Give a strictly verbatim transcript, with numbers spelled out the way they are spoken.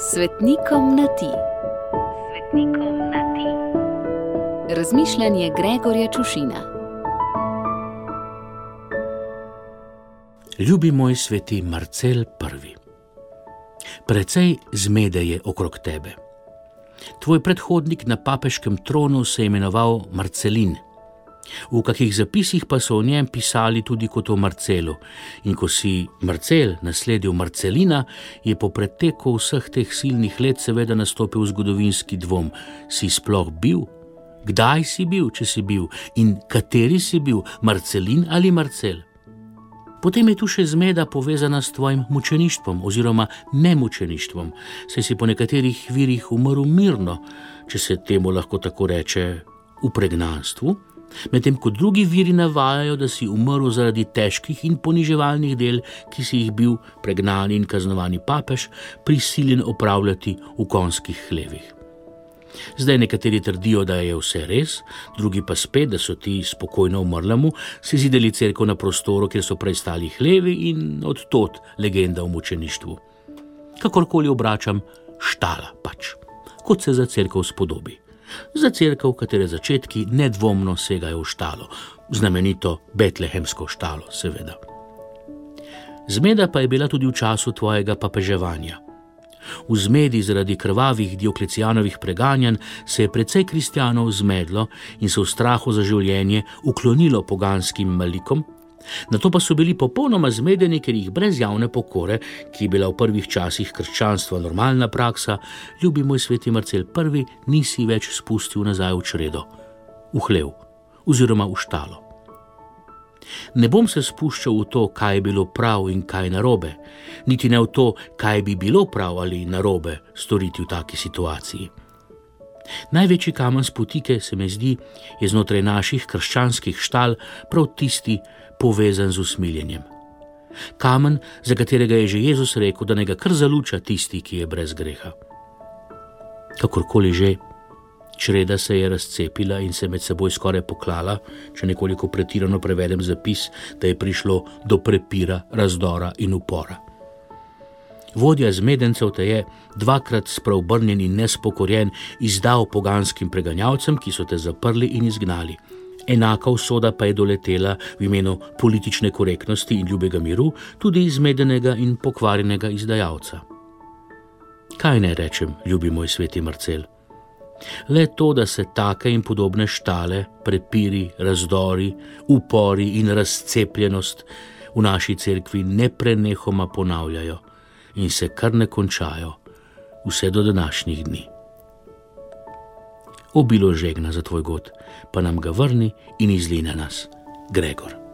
Svetnikom na ti. Svetnikom na ti. Razmišljanje Gregorja Čušina. Ljubi moj sveti Marcel prvi. Precej zmede je okrog tebe. Tvoj predhodnik na papeškem tronu se je imenoval Marcelin. V kakih zapisih pa so o njem pisali tudi kot o Marcelu. In ko si Marcel nasledil Marcelina, je po preteku vseh teh silnih let seveda nastopil zgodovinski dvom. Si sploh bil? Kdaj si bil, če si bil? In kateri si bil, Marcelin ali Marcel? Potem je tu še zmeda povezana s tvojim mučeništvom oziroma nemučeništvom, saj si po nekaterih virih umrl mirno, če se temu lahko tako reče, v pregnanstvu, medtem ko drugi viri navajajo, da si umrl zaradi težkih in poniževalnih del, ki si jih bil pregnani in kaznovani papež prisiljen opravljati v konjskih hlevih. Zdaj nekateri trdijo, da je vse res, drugi pa spet, da so ti spokojno umrlemu si zidali cerkev na prostoru, kjer so prej stali hlevi, in od tod legenda o mučeništvu. Kakorkoli obračam, štala pač, kot se za cerkev spodobi. Za cerkev, katere začetki nedvomno segajo v štalo, znamenito betlehemsko štalo, seveda. Zmeda pa je bila tudi v času tvojega papeževanja. V zmedi zaradi krvavih Dioklecijanovih preganjanj se je precej kristjanov zmedlo in se v strahu za življenje uklonilo poganskim malikom, nato pa so bili popolnoma zmedeni, ker jih brez javne pokore, ki je bila v prvih časih krščanstva normalna praksa, ljubi moj sveti Marcel prvi, nisi več spustil nazaj v čredo, v hlev oziroma v štalo. Ne bom se spuščal v to, kaj je bilo prav in kaj narobe, niti ne v to, kaj bi bilo prav ali narobe storiti v taki situaciji. Največji kamen spotike, se mi zdi, je znotraj naših krščanskih štal prav tisti, povezan z usmiljenjem. Kamen, za katerega je že Jezus rekel, da ne ga kar zaluča tisti, ki je brez greha. Kakorkoli že, čreda se je razcepila in se med seboj skoraj poklala, če nekoliko pretirano prevedem zapis, da je prišlo do prepira, razdora in upora. Vodja zmedencev te je, dvakrat spreobrnjen in nespokorjen, izdal poganskim preganjalcem, ki so te zaprli in izgnali. Enaka usoda pa je doletela v imenu politične korektnosti in ljubega miru tudi zmedenega in pokvarjenega izdajalca. Kaj ne rečem, ljubi moj sveti Marcel? Le to, da se take in podobne štale, prepiri, razdori, upori in razcepljenost v naši cerkvi neprenehoma ponavljajo in se kar ne končajo vse do današnjih dni. Obilo žegna za tvoj god, pa nam ga vrni in izli na nas, Gregor.